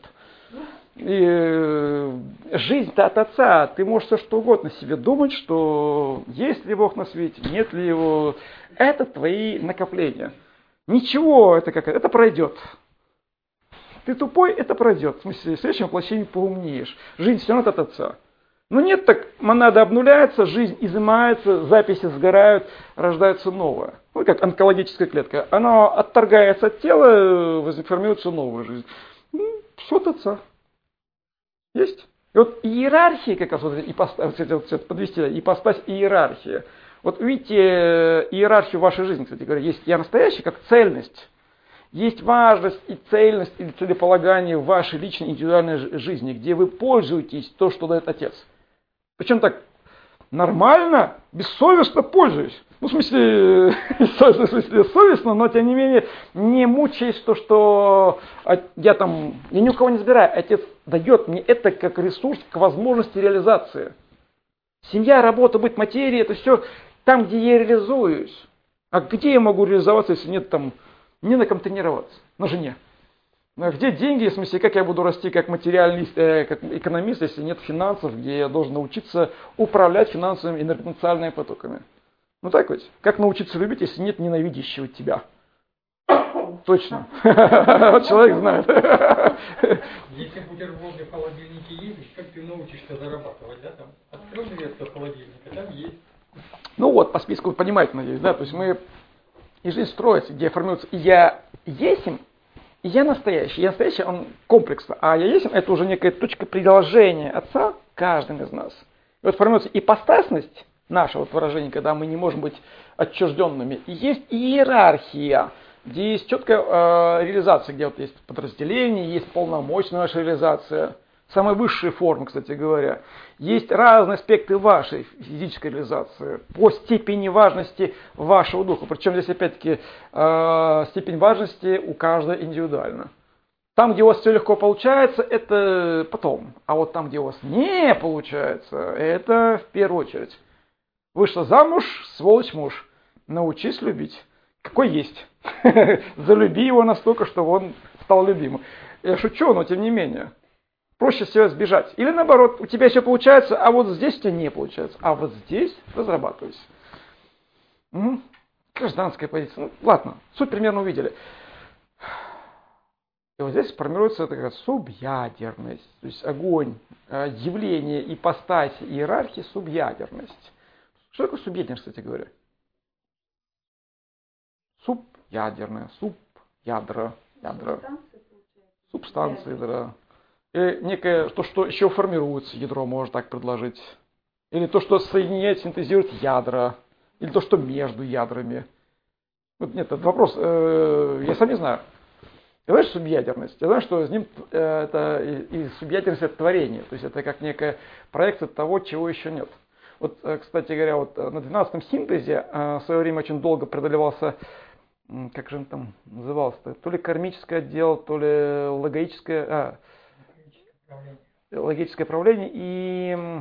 И жизнь-то от Отца. Ты можешь все что угодно себе думать, что есть ли Бог на свете, нет ли Его. Это твои накопления. Ничего, это пройдет. Ты тупой, это пройдет. В смысле, в следующем воплощении поумнеешь. Жизнь все равно от Отца. Но нет, так монада обнуляется, жизнь изымается, записи сгорают, рождается новое. Ну, как онкологическая клетка. Она отторгается от тела, формируется новая жизнь. Все от Отца. Есть? И вот иерархия, как раз подвести, ипостась иерархия. Вот видите иерархию вашей жизни, кстати говоря. Есть я настоящий, как цельность. Есть важность и цельность или целеполагание в вашей личной индивидуальной жизни, где вы пользуетесь то, что дает Отец. Причем так нормально, бессовестно пользуюсь. Ну, в смысле совестно, но тем не менее не мучаясь то, что я ни у кого не забираю. Отец дает мне это как ресурс к возможности реализации. Семья, работа, быт, материя, это все там, где я реализуюсь. А где я могу реализоваться, если нет не на ком тренироваться? На жене. Где деньги, в смысле, как я буду расти как материалист, как экономист, если нет финансов, где я должен научиться управлять финансовыми и инерциональными потоками? Ну так ведь. Как научиться любить, если нет ненавидящего тебя? Точно. Вот человек знает. Если бутерброды в холодильнике есть, как ты научишься зарабатывать, да? Там открыл дверцу холодильника, там есть. Ну вот, по списку вы понимаете, надеюсь, да? То есть мы и жизнь строится, где формируется и я есим, и я настоящий. Я настоящий, он комплексно. А я есим, это уже некая точка приложения Отца каждым из нас. И вот формируется ипостасность, наше вот выражение, когда мы не можем быть отчужденными. И есть иерархия, где есть четкая реализация, где вот есть подразделение, есть полномочная наша реализация. Самые высшие формы, кстати говоря. Есть разные аспекты вашей физической реализации по степени важности вашего духа. Причем здесь опять-таки степень важности у каждого индивидуально. Там, где у вас все легко получается, это потом. А вот там, где у вас не получается, это в первую очередь. Вышла замуж, сволочь муж. Научись любить. Какой есть. Залюби его настолько, чтобы он стал любимым. Я шучу, но тем не менее. Проще всего сбежать. Или наоборот, у тебя все получается, а вот здесь у тебя не получается. А вот здесь разрабатывайся. Гражданская позиция. Ну, ладно, суть примерно увидели. И вот здесь формируется такая субъядерность. То есть огонь, явление, ипостась, иерархии, субъядерность. Что такое субъядерность, кстати говоря? Субъядерная, ядра. Субстанции, да. Или некое, то, что еще формируется, ядро, можно так предложить. Или то, что соединяет, синтезирует ядра. Или то, что между ядрами. Вот нет, этот вопрос, я сам не знаю. Я знаю, что субъядерность. Я знаю, что с ним это и субъядерность это творение. То есть это как некая проекция того, чего еще нет. Вот, кстати говоря, вот на 12-м синтезе в свое время очень долго преодолевался, как же он там назывался-то, то ли кармическое отдел, то ли логическое правление и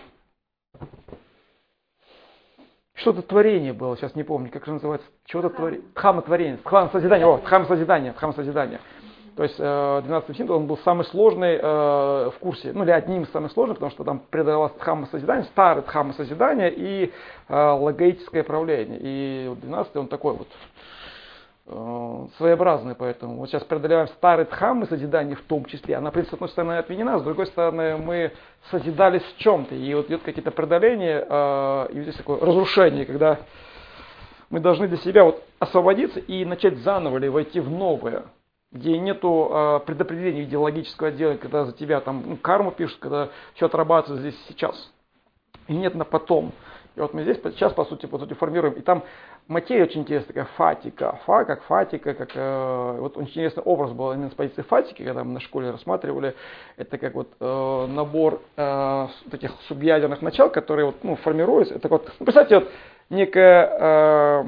что-то творение было, сейчас не помню, как же называется, чего-то творение, дхамма творение, дхамма созидания, То есть 12 синтез, он был самый сложный в курсе, ну или одним из самых сложных, потому что там предавалось дхамма-созидание, старое дхамма-созидание и логоическое правление. И 12 он такой вот своеобразный, поэтому вот сейчас преодолеваем старый дхаммы созидание в том числе. Она, в принципе, с одной стороны отменена, с другой стороны мы созидались в чем-то. И вот идет какие-то преодоления, и здесь такое разрушение, когда мы должны для себя вот освободиться и начать заново или войти в новое, где нету предопределения идеологического отдела, когда за тебя там карму пишут, когда все отрабатывается здесь сейчас. И нет на потом. И вот мы здесь сейчас, по сути, формируем. И там материя очень интересная, такая фатика. Фа как фатика, как вот очень интересный образ был именно с позиции фатики, когда мы на школе рассматривали. Это как вот набор таких субъядерных начал, которые вот, ну, формируются. Это вот, ну, представьте, вот некая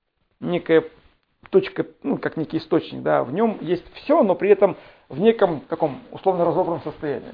точка, ну, как некий источник, да, в нем есть все, но при этом в неком таком условно разобранном состоянии.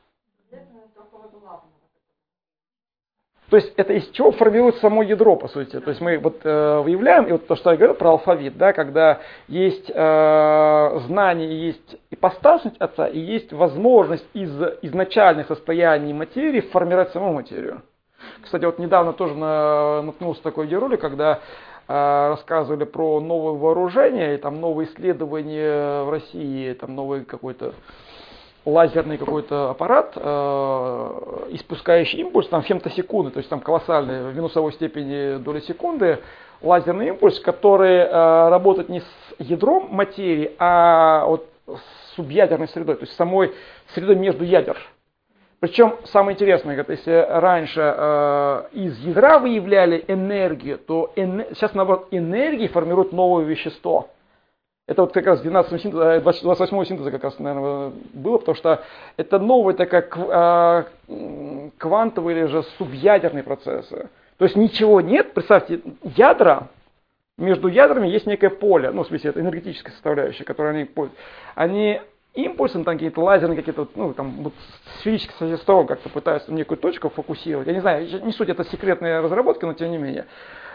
То есть это из чего формируется само ядро, по сути. То есть мы вот выявляем, и вот то, что я говорил про алфавит, да, когда есть знание, есть ипостасность Отца, и есть возможность из изначальных состояний материи формировать саму материю. Кстати, вот недавно тоже наткнулся на такой видеоролик, когда рассказывали про новое вооружение, и там новые исследования в России, там новый какой-то лазерный какой-то аппарат, испускающий импульс, там фемтосекунды, то есть там колоссальные в минусовой степени доли секунды, лазерный импульс, который работает не с ядром материи, а вот с субъядерной средой, то есть самой средой между ядер. Причем самое интересное, если раньше из ядра выявляли энергию, то сейчас наоборот энергии формируют новое вещество. Это вот как раз 28-го синтеза как раз, наверное, было, потому что это новые такая квантовые или же субъядерные процессы. То есть ничего нет, представьте, ядра, между ядрами есть некое поле, ну, в смысле, это энергетическая составляющая, которую они пользуются. Они импульсом, там какие-то лазерные, какие-то, ну, там, вот, сферические сосредоточия как-то пытаются некую точку фокусировать. Я не знаю, не суть, это секретные разработки, но тем не менее.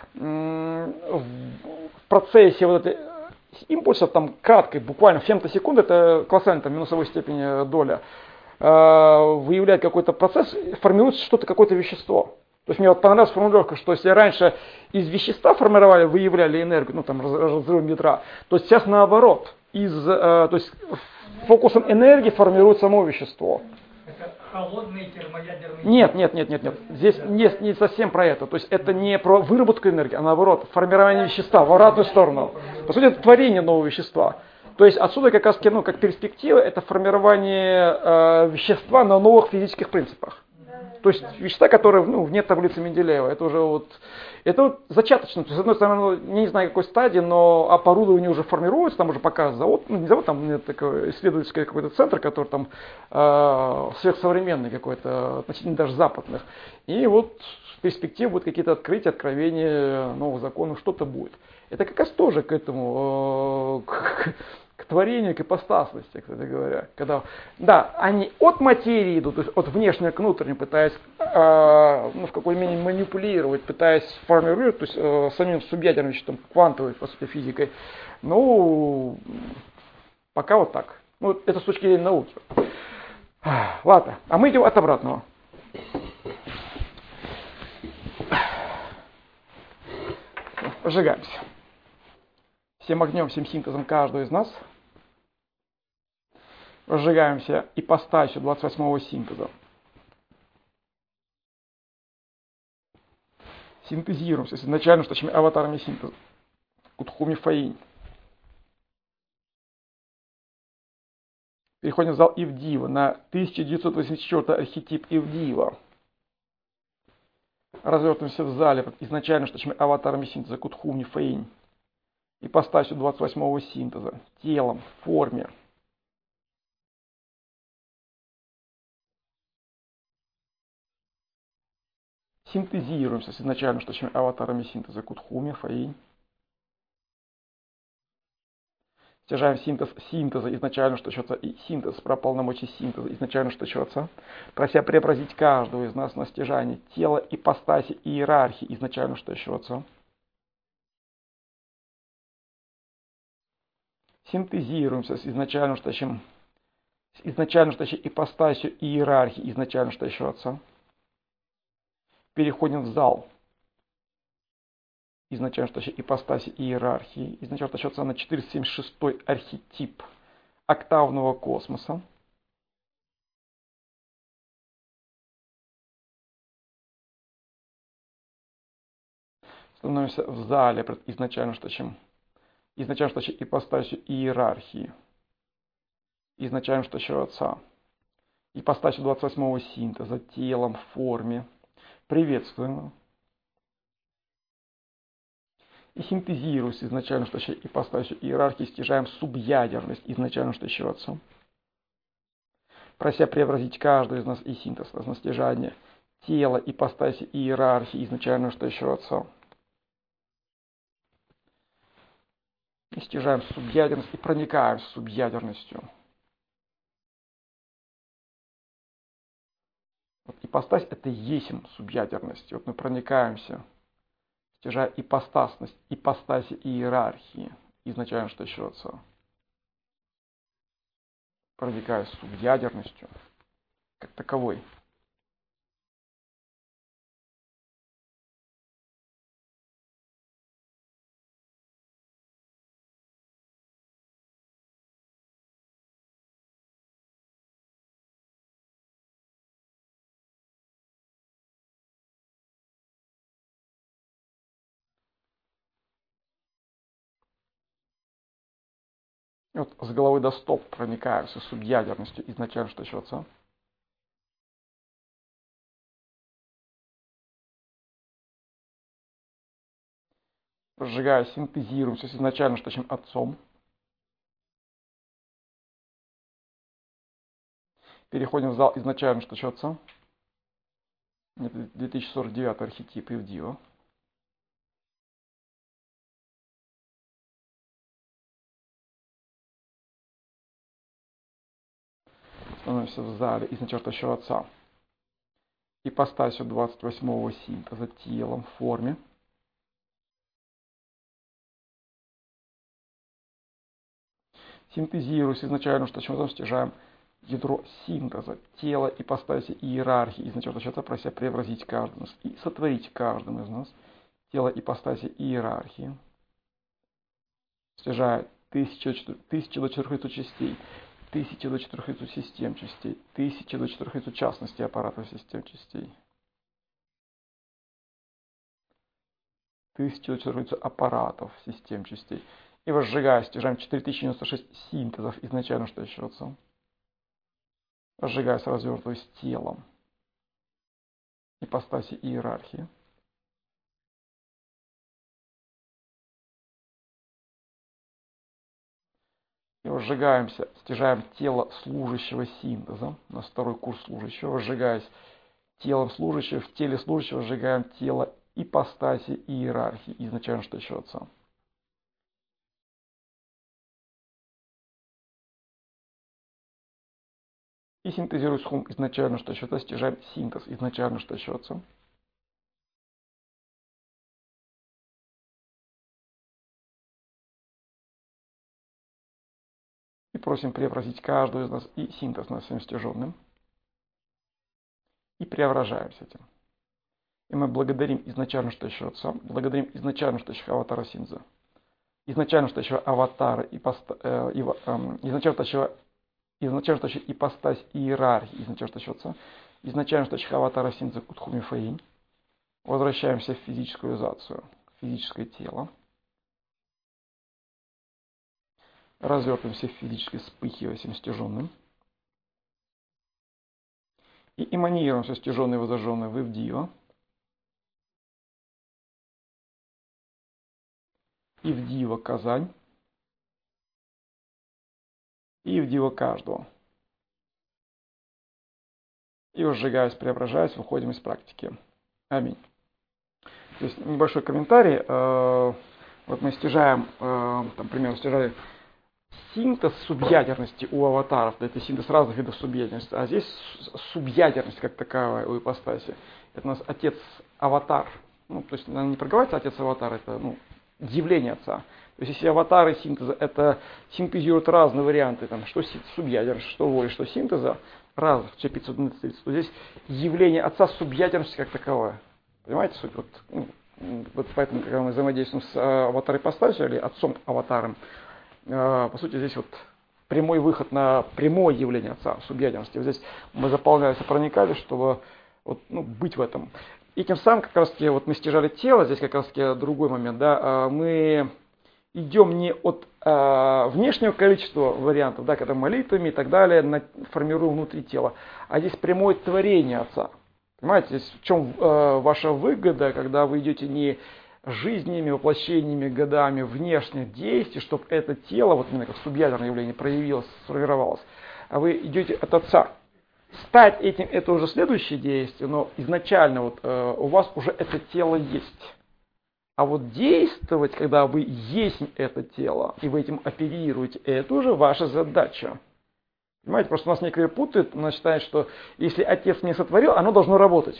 В процессе вот этой импульсов, там, краткой, буквально фемтосекунды, это колоссальная там минусовой степени доля, выявляет какой-то процесс, формируется что-то, какое-то вещество. То есть мне вот понравилась формулировка, что если раньше из вещества формировали, выявляли энергию, ну там разрывом ядра, то сейчас наоборот, то есть фокусом энергии формирует само вещество. Это холодные термоядерные... Нет. Здесь не совсем про это. То есть это не про выработку энергии, а наоборот, формирование вещества в обратную сторону. По сути, это творение нового вещества. То есть отсюда как раз, ну, как перспектива, это формирование вещества на новых физических принципах. То есть вещества, которые, ну, вне таблицы Менделеева. Это уже вот, это вот зачаточно. То есть, с одной стороны, не знаю какой стадии, но оборудование уже формируется, там уже пока завод, ну не завод, там такой исследовательский какой-то центр, который там сверхсовременный какой-то, относительно даже западных. И вот в перспективе будут какие-то открытия, откровения новых законов, что-то будет. Это как раз тоже к этому, к творению, к ипостасности, кстати говоря. Когда, да, они от материи идут, то есть от внешнего к внутреннему, пытаясь в какой-то мере манипулировать, пытаясь формировать, то есть самим субъядерным веществом, квантовой, по сути, физикой. Ну, пока вот так. Ну, это с точки зрения науки. Ладно, а мы идем от обратного. Сжигаемся. Всем огнем, всем синтезом каждого из нас. Разжигаемся ипостасью 28-го синтеза. Синтезируемся с изначально штучными аватарами синтеза. Кутхуми Фаинь. Переходим в зал Ивдива на 1984 архетип Ивдива. Развертываемся в зале под изначально штучными аватарами синтеза Кутхуми Фаинь. Ипостасью 28-го синтеза. Телом, форме. Синтезируемся с изначально штучными аватарами синтеза Кутхуми Фаинь. Стяжаем синтез синтеза изначально штучного и синтез про полномочия синтеза изначально штучного, прося преобразить каждого из нас на стяжание тела, ипостаси и иерархии изначально штучного. Синтезируемся с изначально стоящей ипостасью и иерархией изначально стоящего Отца. Переходим в зал изначально стоящей ипостаси и иерархии изначально стоящего Отца на 476-й архетип октавного космоса. Становимся в зале пред изначально стоящей ипостасью и иерархии изначально стоящего Отца. Ипостасью 28-го синтеза, телом, в форме. Приветствуем. И синтезируясь изначально стоящей ипостасью иерархии, стяжаем субъядерность изначально стоящего Отца. Прося преобразить каждую из нас и синтез на стяжание тела, ипостаси и иерархии изначально стоящего Отца. И стяжаем субъядерность и проникаем с субъядерностью. Вот ипостась — это и есть субъядерность. Вот мы проникаемся, стяжая ипостасность, ипостаси и иерархии изначально стоящего Отца. Проникая с субъядерностью как таковой. И вот с головы до стоп проникаемся субъядерностью изначально стоящего Отца. Сжигая, синтезируемся с изначально стоящим Отцом. Переходим в зал изначально стоящего Отца. Это 2049 архетип Ивдива. Становимся в зале изначально стоящего Отца. Ипостасью 28-го синтеза, телом, в форме. Синтезируясь изначально стоящим Отцом, стяжаем ядро синтеза, тело, ипостаси и иерархии изначально стоящего Отца, прося преобразить каждого из нас и сотворить каждым из нас тело, ипостаси и иерархии. Стяжая 1000 до 400 частей, 1000 до 400 систем частей, 1000 до 400 частностей аппаратов систем частей, 1000 до 400 аппаратов систем частей. И возжигая, стяжаем 4096 синтезов изначально стоящего Отца. Возжигая, развертываясь телом, ипостаси и иерархии. И возжигаемся, стяжаем тело служащего синтеза, у нас второй курс служащего, возжигаясь телом служащего, в теле служащего сжигаем тело ипостаси и иерархии изначально стоящего Отца. И синтезируя схум изначально стоящего Отца, стяжаем синтез изначально стоящего Отца. И просим преобразить каждую из нас и синтез на всем стяженным. И преображаемся этим. И мы благодарим изначально стоящего Отца, благодарим изначально стоящего аватара Синза, изначально стоящего аватара, изначально стоящего ипостась и иерархии, изначально стоящего Отца, изначально стоящего аватара Синза Кутхуми Фаинь. Возвращаемся в физическую изацию, в физическое тело. Развертываемся в физически вспыхивающим стяженным. И эманируемся стяженный и возожженный в Ивдива. Ивдива Казань. И Ивдива каждого. И сжигаясь, преображаясь, выходим из практики. Аминь. То есть небольшой комментарий. Вот мы стяжаем, там, примерно, стяжали синтез субъядерности у аватаров, это синтез разных видов субъядерности, а здесь субъядерность как таковая у ипостаси. Это у нас отец-аватар. Ну, то есть, наверное, не проговаривается отец-аватар, это явление Отца. То есть если аватары синтеза это синтезируют разные варианты, там, что субъядерность, что воли, что синтеза, разных, все 530, то здесь явление отца субъядерности как таковое. Понимаете суть? Вот поэтому, когда мы взаимодействуем с аватар-ипостасью или отцом-аватаром, по сути, здесь вот прямой выход на прямое явление отца, субъядерности. Вот здесь мы заполнялись и проникали, чтобы вот, быть в этом. И тем самым как раз таки вот мы стяжали тело, здесь как раз таки другой момент, да, мы идем не от внешнего количества вариантов, да, когда молитвами и так далее формируем внутри тела, а здесь прямое творение отца. Понимаете, здесь в чем ваша выгода, когда вы идете не жизнями, воплощениями, годами внешних действий, чтобы это тело, вот именно как субъядерное явление, проявилось, сформировалось, а вы идете от отца. Стать этим это уже следующее действие, но изначально вот, у вас уже это тело есть. А вот действовать, когда вы есть это тело, и вы этим оперируете, это уже ваша задача. Понимаете, просто у нас некоторые путают, у нас считают, что если отец не сотворил, оно должно работать.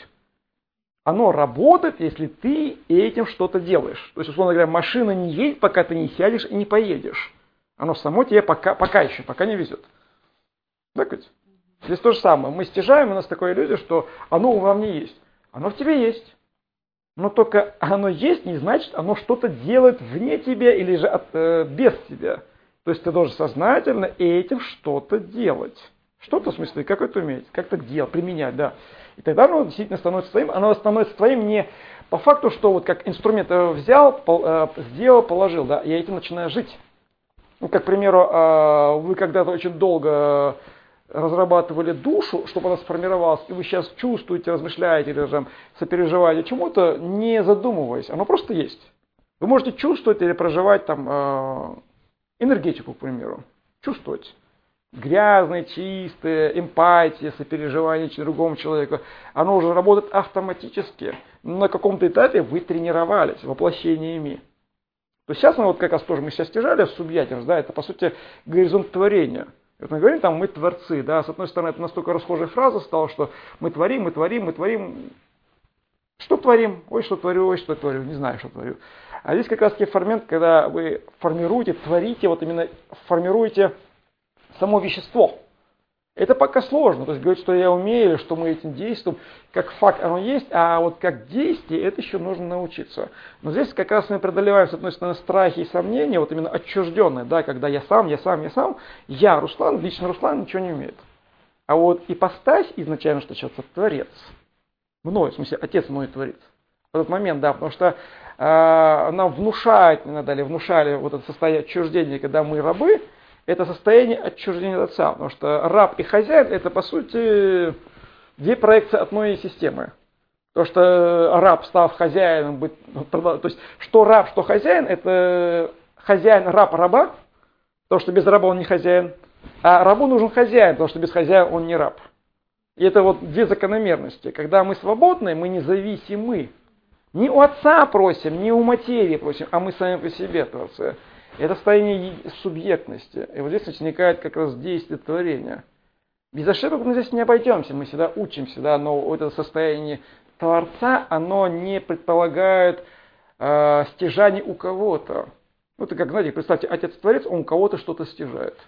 Оно работает, если ты этим что-то делаешь. То есть, условно говоря, машина не едет, пока ты не сядешь и не поедешь. Оно само тебе пока не везет. Так ведь? Здесь то же самое. Мы стяжаем, у нас такое иллюзия, что оно во мне есть. Оно в тебе есть. Но только оно есть, не значит, оно что-то делает вне тебя или же без тебя. То есть ты должен сознательно этим что-то делать. Что-то в смысле, какое-то уметь, как-то делать, применять, да. И тогда оно действительно становится твоим. Оно становится твоим не по факту, что вот как инструмент взял, сделал, положил, да, и я этим начинаю жить. Как, к примеру, вы когда-то очень долго разрабатывали душу, чтобы она сформировалась, и вы сейчас чувствуете, размышляете или же сопереживаете чему-то, не задумываясь. Оно просто есть. Вы можете чувствовать или проживать там энергетику, к примеру. Чувствовать. Грязное, чистое, эмпатия, сопереживание другому человеку. Оно уже работает автоматически. На каком-то этапе вы тренировались воплощениями. То есть сейчас мы вот как раз тоже мы сейчас стяжали субъятность, да, это по сути горизонт творения. Вот мы говорим, там мы творцы, да, с одной стороны это настолько расхожая фраза стала, что мы творим, мы творим, мы творим. Что творим? Ой, что творю, не знаю, что творю. А здесь как раз таки фермент, когда вы формируете, творите, вот именно формируете само вещество. Это пока сложно, то есть говорить, что я умею, или что мы этим действуем, как факт оно есть, а вот как действие, это еще нужно научиться. Но здесь как раз мы преодолеваем, с одной стороны, страхи и сомнения, вот именно отчужденные, да, когда я сам, Руслан, лично Руслан ничего не умеет. А вот ипостась изначально, что сейчас творец, мной, в смысле, отец мой творец. В этот момент, да, потому что нам внушали вот это состояние отчуждения, когда мы рабы, это состояние отчуждения от отца, потому что раб и хозяин это по сути две проекции одной системы. То, что раб, став хозяином, то есть что раб, что хозяин, это хозяин раб раба, потому что без раба он не хозяин, а рабу нужен хозяин, потому что без хозяина он не раб. И это вот две закономерности. Когда мы свободны, мы независимы. Не у отца просим, не у материи просим, а мы сами по себе творцы. Это состояние субъектности. И вот здесь возникает как раз действие творения. Без ошибок мы здесь не обойдемся, мы всегда учимся, да, но это состояние Творца, оно не предполагает стяжание у кого-то. Ну, это как, знаете, представьте, Отец-Творец, он у кого-то что-то стяжает.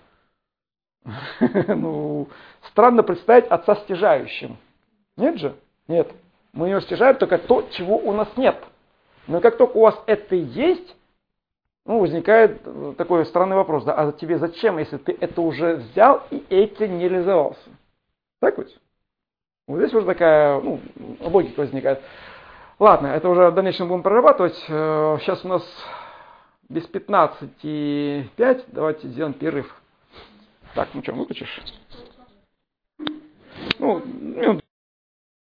Ну, странно представить Отца стяжающим. Нет же? Нет. Мы его стяжаем только то, чего у нас нет. Но как только у вас это есть, возникает такой странный вопрос, да, а тебе зачем, если ты это уже взял и этим не реализовался? Так ведь? Вот здесь уже такая логика возникает. Ладно, это уже в дальнейшем будем прорабатывать. Сейчас у нас без 15:05, давайте сделаем перерыв. Так, ну что, выключишь? Минут